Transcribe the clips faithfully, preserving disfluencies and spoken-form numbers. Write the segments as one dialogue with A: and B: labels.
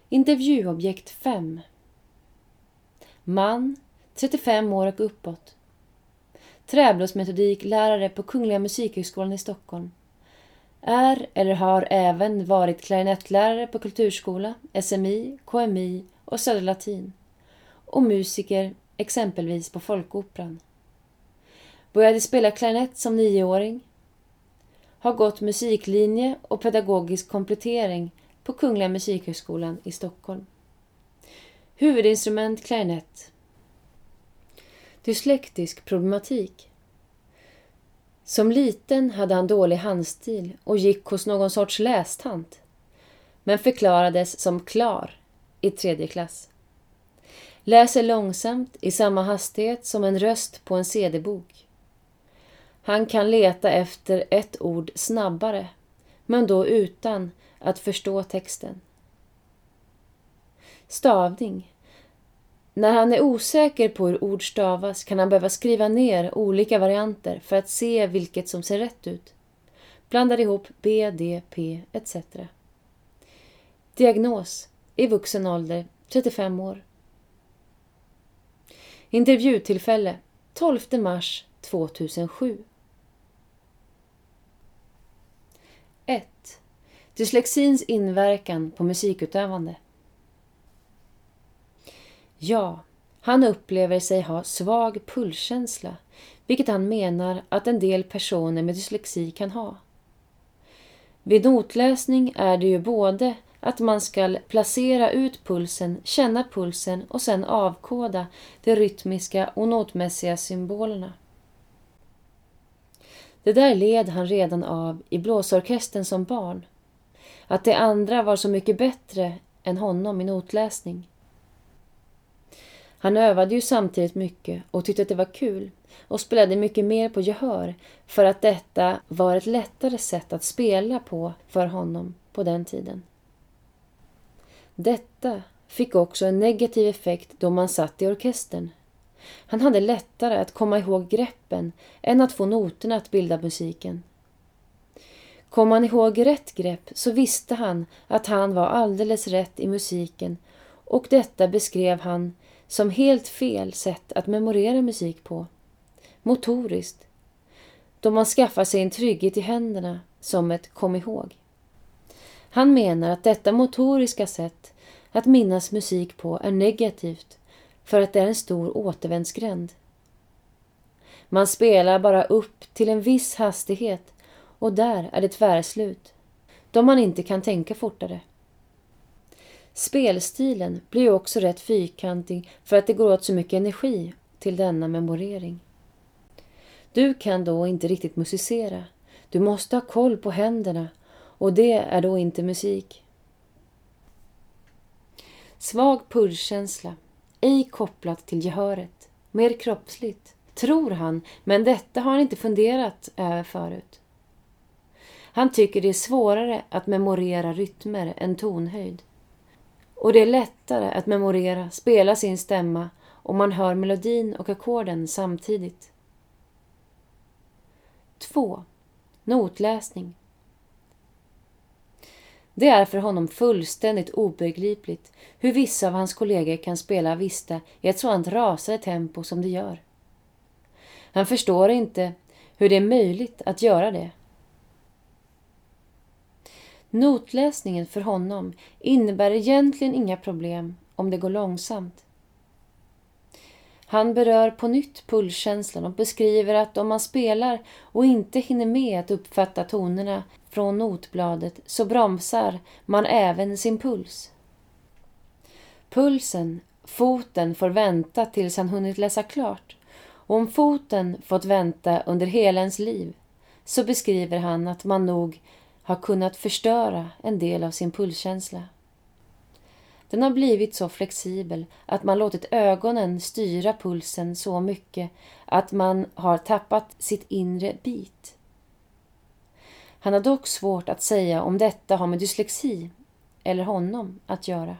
A: Intervjuobjekt fem. Man, trettiofem år och uppåt. Träblåsmetodik lärare på Kungliga Musikhögskolan i Stockholm. Är eller har även varit klarinettlärare på kulturskola, S M I, K M I och Södra Latin. Och musiker exempelvis på Folkoperan. Började spela klarinett som nioåring. Har gått musiklinje och pedagogisk komplettering på Kungliga Musikhögskolan i Stockholm. Huvudinstrument klarinett. Dyslektisk problematik. Som liten hade han dålig handstil och gick hos någon sorts lästant, men förklarades som klar i tredje klass. Läser långsamt i samma hastighet som en röst på en C D-bok. Han kan leta efter ett ord snabbare, men då utan att förstå texten. Stavning. När han är osäker på hur ord stavas kan han behöva skriva ner olika varianter för att se vilket som ser rätt ut. Blandar ihop B, D, P et cetera. Diagnos. I vuxen ålder, trettiofem år. Intervjutillfälle. tolfte mars tvåtusensju. ett. Dyslexins inverkan på musikutövande. Ja, han upplever sig ha svag pulskänsla, vilket han menar att en del personer med dyslexi kan ha. Vid notläsning är det ju både att man ska placera ut pulsen, känna pulsen och sedan avkoda de rytmiska och notmässiga symbolerna. Det där led han redan av i blåsorkestern som barn. Att de andra var så mycket bättre än honom i notläsning. Han övade ju samtidigt mycket och tyckte att det var kul och spelade mycket mer på gehör för att detta var ett lättare sätt att spela på för honom på den tiden. Detta fick också en negativ effekt då man satt i orkestern. Han hade lättare att komma ihåg greppen än att få noterna att bilda musiken. Kom han ihåg rätt grepp så visste han att han var alldeles rätt i musiken, och detta beskrev han som helt fel sätt att memorera musik på. Motoriskt. Då man skaffar sig en trygghet i händerna som ett kom ihåg. Han menar att detta motoriska sätt att minnas musik på är negativt för att det är en stor återvändsgränd. Man spelar bara upp till en viss hastighet och där är det tvärslut, då man inte kan tänka fortare. Spelstilen blir också rätt fyrkantig för att det går åt så mycket energi till denna memorering. Du kan då inte riktigt musicera. Du måste ha koll på händerna och det är då inte musik. Svag pulskänsla, ej kopplat till gehöret, mer kroppsligt, tror han, men detta har han inte funderat över förut. Han tycker det är svårare att memorera rytmer än tonhöjd. Och det är lättare att memorera, spela sin stämma om man hör melodin och ackorden samtidigt. två. Notläsning. Det är för honom fullständigt obegripligt hur vissa av hans kollegor kan spela vista i ett sådant rasande tempo som de gör. Han förstår inte hur det är möjligt att göra det. Notläsningen för honom innebär egentligen inga problem om det går långsamt. Han berör på nytt pulskänslan och beskriver att om man spelar och inte hinner med att uppfatta tonerna från notbladet så bromsar man även sin puls. Pulsen, foten, får vänta tills han hunnit läsa klart. Och om foten fått vänta under hela ens liv så beskriver han att man nog har kunnat förstöra en del av sin pulskänsla. Den har blivit så flexibel att man låtit ögonen styra pulsen så mycket att man har tappat sitt inre bit. Han har dock svårt att säga om detta har med dyslexi eller honom att göra.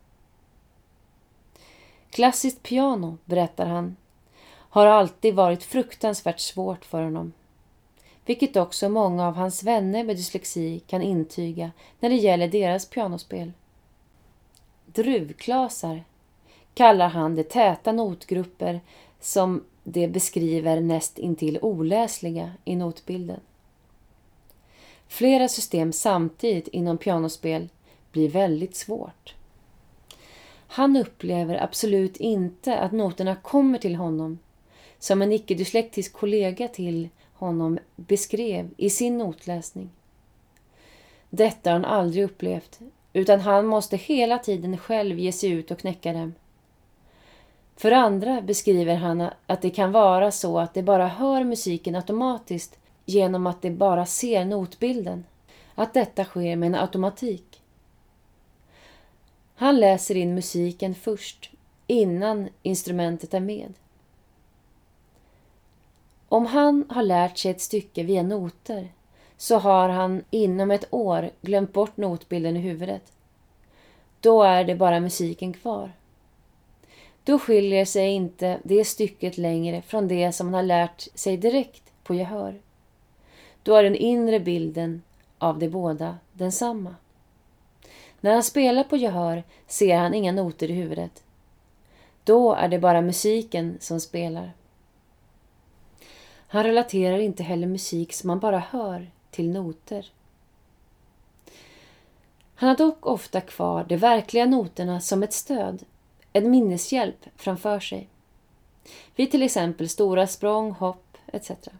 A: Klassiskt piano, berättar han, har alltid varit fruktansvärt svårt för honom. Vilket också många av hans vänner med dyslexi kan intyga när det gäller deras pianospel. druvklasar kallar han de täta notgrupper som det beskriver näst intill oläsliga i notbilden. Flera system samtidigt inom pianospel blir väldigt svårt. Han upplever absolut inte att noterna kommer till honom, som en icke-dyslektisk kollega till honom beskrev i sin notläsning. Detta har han aldrig upplevt, utan han måste hela tiden själv ge sig ut och knäcka dem. För andra beskriver han att det kan vara så att de bara hör musiken automatiskt genom att de bara ser notbilden. Att detta sker med en automatik. Han läser in musiken först, innan instrumentet är med. Om han har lärt sig ett stycke via noter, så har han inom ett år glömt bort notbilden i huvudet. Då är det bara musiken kvar. Då skiljer sig inte det stycket längre från det som han har lärt sig direkt på gehör. Då är den inre bilden av de båda densamma. När han spelar på gehör ser han inga noter i huvudet. Då är det bara musiken som spelar. Han relaterar inte heller musik som man bara hör till noter. Han har dock ofta kvar de verkliga noterna som ett stöd, en minneshjälp framför sig. Vid till exempel stora språng, hopp et cetera.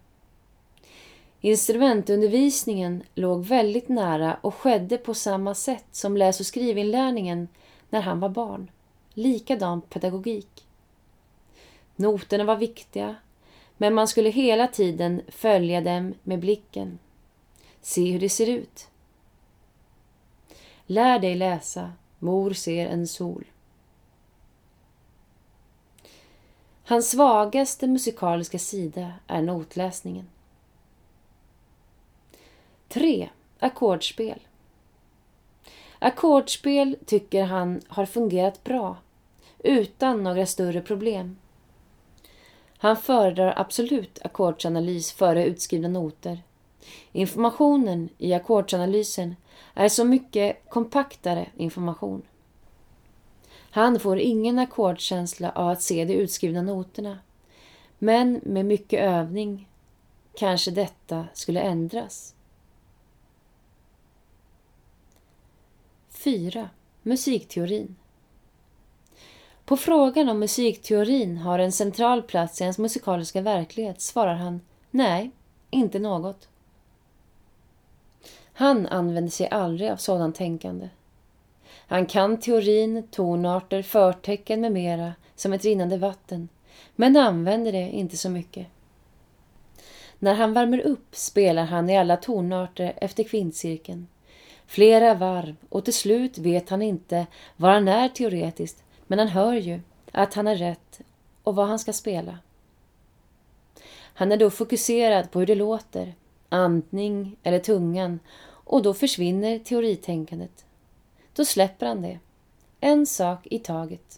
A: Instrumentundervisningen låg väldigt nära och skedde på samma sätt som läs- och skrivinlärningen när han var barn. Likadan pedagogik. Noterna var viktiga, men man skulle hela tiden följa dem med blicken. Se hur det ser ut. Lär dig läsa, mor ser en sol. Hans svagaste musikaliska sida är notläsningen. tre. Ackordspel. Ackordspel tycker han har fungerat bra, utan några större problem. Han föredrar absolut ackordsanalys före utskrivna noter. Informationen i ackordsanalysen är så mycket kompaktare information. Han får ingen ackordkänsla av att se de utskrivna noterna, men med mycket övning kanske detta skulle ändras. fyra. Musikteorin. På frågan om musikteorin har en central plats i ens musikaliska verklighet svarar han nej, inte något. Han använder sig aldrig av sådan tänkande. Han kan teorin, tonarter, förtecken med mera som ett rinnande vatten, men använder det inte så mycket. När han värmer upp spelar han i alla tonarter efter kvintcirkeln. Flera varv och till slut vet han inte var han är teoretiskt, men han hör ju att han är rätt och vad han ska spela. Han är då fokuserad på hur det låter, andning eller tungan, och då försvinner teoritänkandet. Då släpper han det. En sak i taget.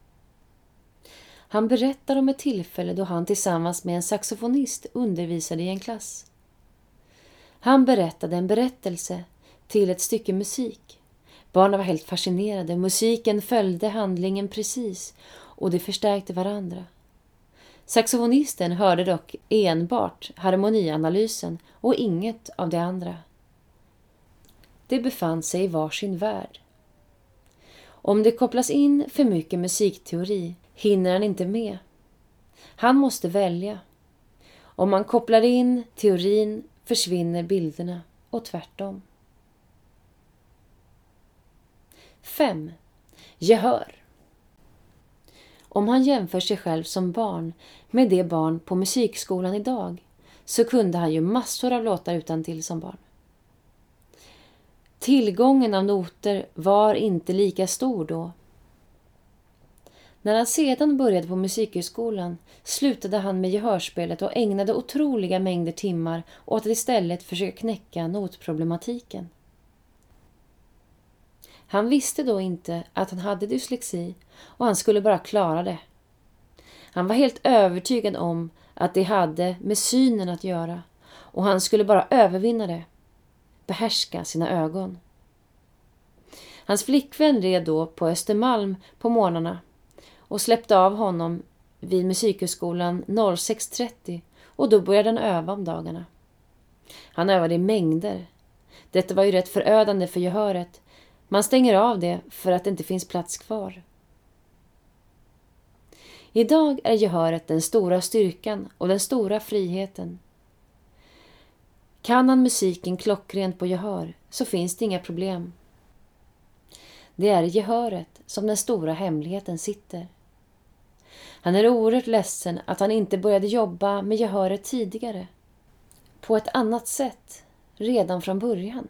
A: Han berättar om ett tillfälle då han tillsammans med en saxofonist undervisade i en klass. Han berättade en berättelse till ett stycke musik. Barnen var helt fascinerade. Musiken följde handlingen precis och de förstärkte varandra. Saxofonisten hörde dock enbart harmonianalysen och inget av det andra. De befann sig i varsin värld. Om det kopplas in för mycket musikteori hinner han inte med. Han måste välja. Om man kopplar in teorin försvinner bilderna och tvärtom. fem. Gehör. Om han jämför sig själv som barn med det barn på musikskolan idag så kunde han ju massor av låtar utantill som barn. Tillgången av noter var inte lika stor då. När han sedan började på musikhögskolan slutade han med gehörspelet och ägnade otroliga mängder timmar åt att istället försöka knäcka notproblematiken. Han visste då inte att han hade dyslexi och han skulle bara klara det. Han var helt övertygad om att det hade med synen att göra och han skulle bara övervinna det, behärska sina ögon. Hans flickvän red då på Östermalm på morgnarna och släppte av honom vid musikhögskolan sex trettio och då började han öva om dagarna. Han övade i mängder. Detta var ju rätt förödande för gehöret. Man stänger av det för att det inte finns plats kvar. Idag är gehöret den stora styrkan och den stora friheten. Kan han musiken klockrent på gehör så finns det inga problem. Det är i gehöret som den stora hemligheten sitter. Han är oerhört ledsen att han inte började jobba med gehöret tidigare. På ett annat sätt, redan från början.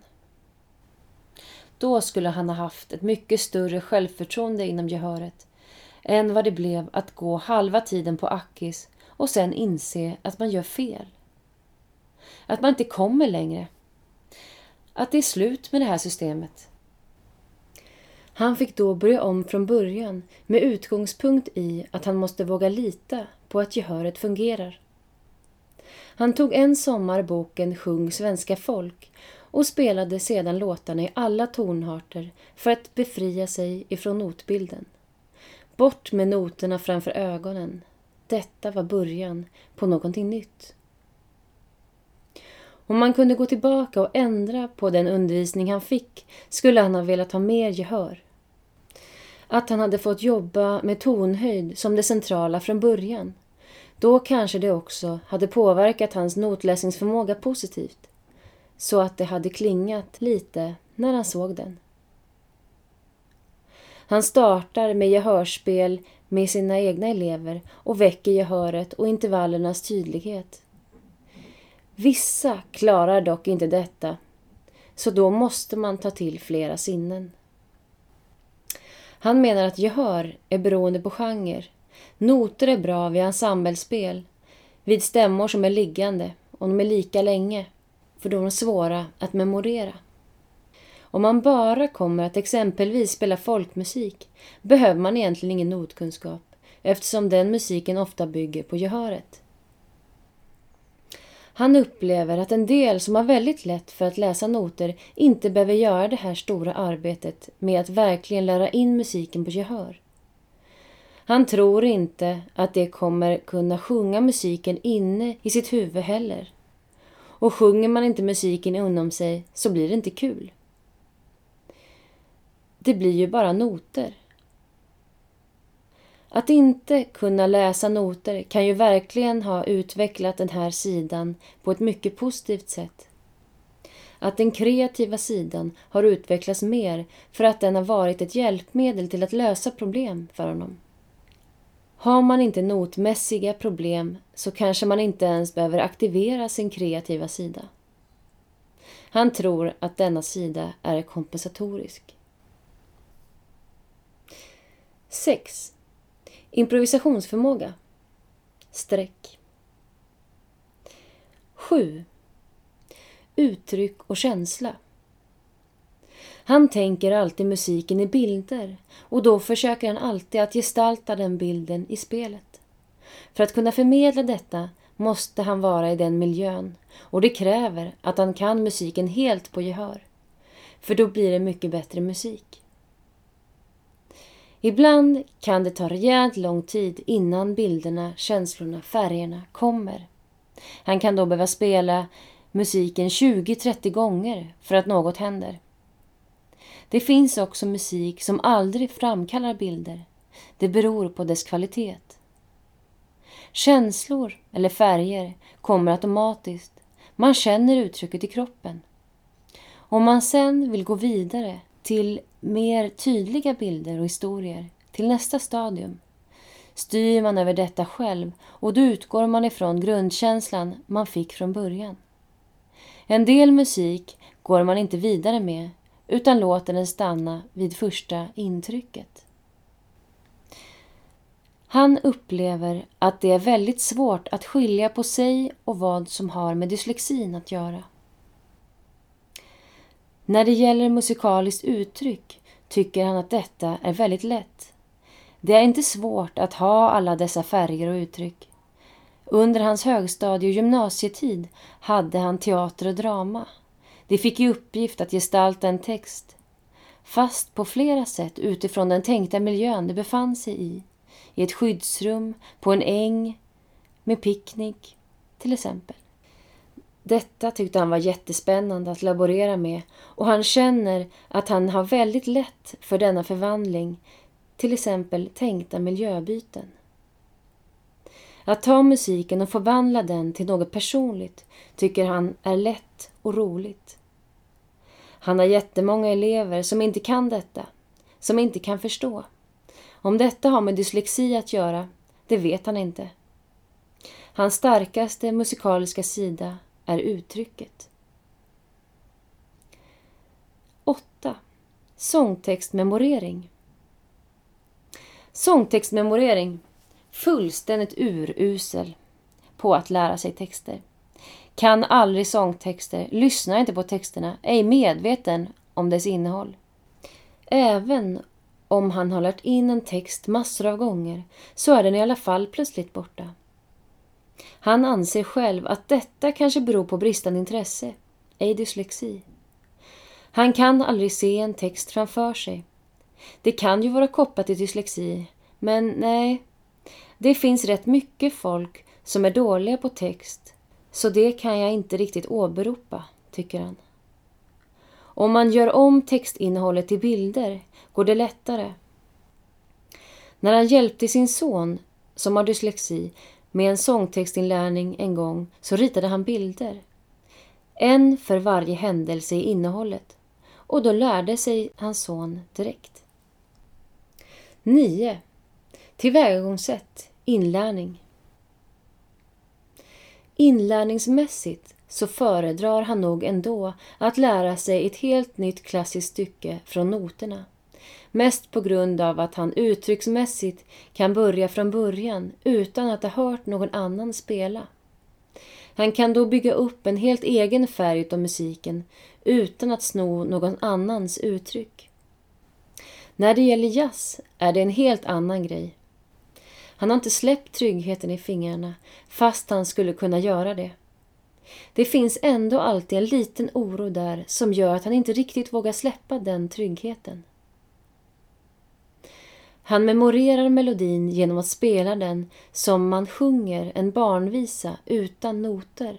A: Då skulle han ha haft ett mycket större självförtroende inom gehöret än vad det blev att gå halva tiden på Akis och sen inse att man gör fel. Att man inte kommer längre. Att det är slut med det här systemet. Han fick då börja om från början med utgångspunkt i att han måste våga lita på att gehöret fungerar. Han tog en sommar boken Sjung svenska folk och spelade sedan låtarna i alla tonarter för att befria sig ifrån notbilden. Bort med noterna framför ögonen. Detta var början på någonting nytt. Om man kunde gå tillbaka och ändra på den undervisning han fick skulle han ha velat ha mer gehör. Att han hade fått jobba med tonhöjd som det centrala från början. Då kanske det också hade påverkat hans notläsningsförmåga positivt. Så att det hade klingat lite när han såg den. Han startar med gehörspel med sina egna elever och väcker gehöret och intervallernas tydlighet. Vissa klarar dock inte detta, så då måste man ta till flera sinnen. Han menar att gehör är beroende på genre. Noter är bra vid ensemblespel, vid stämmor som är liggande och de är lika länge, för de är svåra att memorera. Om man bara kommer att exempelvis spela folkmusik behöver man egentligen ingen notkunskap, eftersom den musiken ofta bygger på gehöret. Han upplever att en del som har väldigt lätt för att läsa noter inte behöver göra det här stora arbetet med att verkligen lära in musiken på gehör. Han tror inte att det kommer kunna sjunga musiken inne i sitt huvud heller. Och sjunger man inte musiken inom sig så blir det inte kul. Det blir ju bara noter. Att inte kunna läsa noter kan ju verkligen ha utvecklat den här sidan på ett mycket positivt sätt. Att den kreativa sidan har utvecklats mer för att den har varit ett hjälpmedel till att lösa problem för honom. Har man inte notmässiga problem så kanske man inte ens behöver aktivera sin kreativa sida. Han tror att denna sida är kompensatorisk. sex. Improvisationsförmåga. Streck. sju. Uttryck och känsla. Han tänker alltid musiken i bilder och då försöker han alltid att gestalta den bilden i spelet. För att kunna förmedla detta måste han vara i den miljön och det kräver att han kan musiken helt på gehör. För då blir det mycket bättre musik. Ibland kan det ta rejält lång tid innan bilderna, känslorna, färgerna kommer. Han kan då behöva spela musiken tjugo till trettio gånger för att något händer. Det finns också musik som aldrig framkallar bilder. Det beror på dess kvalitet. Känslor eller färger kommer automatiskt. Man känner uttrycket i kroppen. Om man sen vill gå vidare till mer tydliga bilder och historier till nästa stadium styr man över detta själv och då utgår man ifrån grundkänslan man fick från början. En del musik går man inte vidare med utan låter den stanna vid första intrycket. Han upplever att det är väldigt svårt att skilja på sig och vad som har med dyslexin att göra. När det gäller musikaliskt uttryck tycker han att detta är väldigt lätt. Det är inte svårt att ha alla dessa färger och uttryck. Under hans högstadie- och gymnasietid hade han teater och drama. De fick i uppgift att gestalta en text. fast på flera sätt utifrån den tänkta miljön det befann sig i. I ett skyddsrum, på en äng, med picknick till exempel. Detta tyckte han var jättespännande att laborera med, och han känner att han har väldigt lätt för denna förvandling, till exempel tänkta miljöbyten. Att ta musiken och förvandla den till något personligt tycker han är lätt och roligt. Han har jättemånga elever som inte kan detta, som inte kan förstå. Om detta har med dyslexi att göra, det vet han inte. Hans starkaste musikaliska sida är uttrycket. åtta. Sångtextmemorering. Sångtextmemorering. Fullständigt urusel på att lära sig texter. Kan aldrig sångtexter, lyssnar inte på texterna, är medveten om dess innehåll. Även om han har lärt in en text massor av gånger så är den i alla fall plötsligt borta. Han anser själv att detta kanske beror på bristande intresse, ej dyslexi. Han kan aldrig se en text framför sig. Det kan ju vara kopplat till dyslexi, men nej, det finns rätt mycket folk som är dåliga på text, så det kan jag inte riktigt åberopa, tycker han. Om man gör om textinnehållet till bilder går det lättare. När han hjälpte sin son, som har dyslexi, med en sångtextinlärning en gång så ritade han bilder. En för varje händelse i innehållet. Och då lärde sig hans son direkt. nio. Tillvägagångssätt, inlärning. Inlärningsmässigt så föredrar han nog ändå att lära sig ett helt nytt klassiskt stycke från noterna. Mest på grund av att han uttrycksmässigt kan börja från början utan att ha hört någon annan spela. Han kan då bygga upp en helt egen färg utav musiken utan att sno någon annans uttryck. När det gäller jazz är det en helt annan grej. Han har inte släppt tryggheten i fingrarna fast han skulle kunna göra det. Det finns ändå alltid en liten oro där som gör att han inte riktigt vågar släppa den tryggheten. Han memorerar melodin genom att spela den som man sjunger en barnvisa utan noter.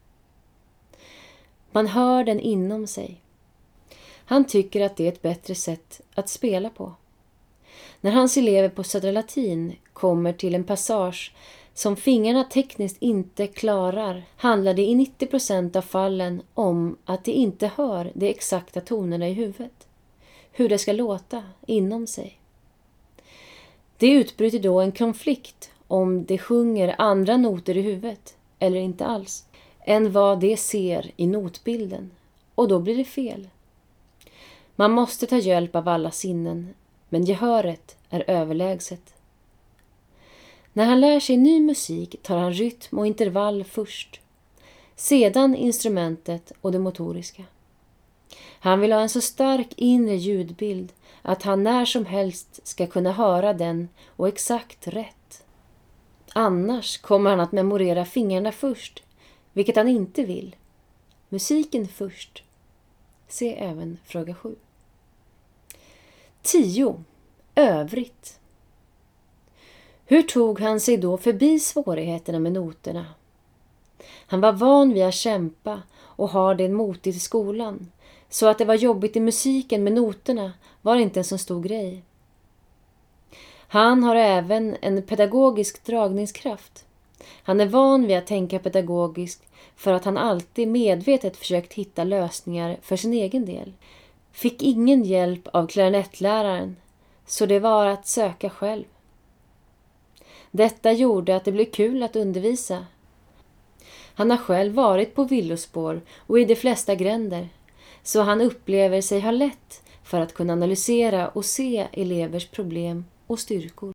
A: Man hör den inom sig. Han tycker att det är ett bättre sätt att spela på. När hans elever på Södra Latin kommer till en passage som fingrarna tekniskt inte klarar handlar det i nittio procent av fallen om att de inte hör de exakta tonerna i huvudet. Hur det ska låta inom sig. Det utbryter då en konflikt om de sjunger andra noter i huvudet, eller inte alls, än vad de ser i notbilden. Och då blir det fel. Man måste ta hjälp av alla sinnen, men gehöret är överlägset. När han lär sig ny musik tar han rytm och intervall först. Sedan instrumentet och det motoriska. Han vill ha en så stark inre ljudbild att han när som helst ska kunna höra den och exakt rätt. Annars kommer han att memorera fingrarna först, vilket han inte vill. Musiken först. Se även fråga sju. tio. Övrigt. Hur tog han sig då förbi svårigheterna med noterna? Han var van vid att kämpa och har det motigt i skolan, så att det var jobbigt i musiken med noterna var inte en så stor grej. Han har även en pedagogisk dragningskraft. Han är van vid att tänka pedagogiskt för att han alltid medvetet försökt hitta lösningar för sin egen del. Fick ingen hjälp av klarinettläraren, så det var att söka själv. Detta gjorde att det blev kul att undervisa. Han har själv varit på villospår och i de flesta gränder, så han upplever sig ha lätt för att kunna analysera och se elevers problem och styrkor.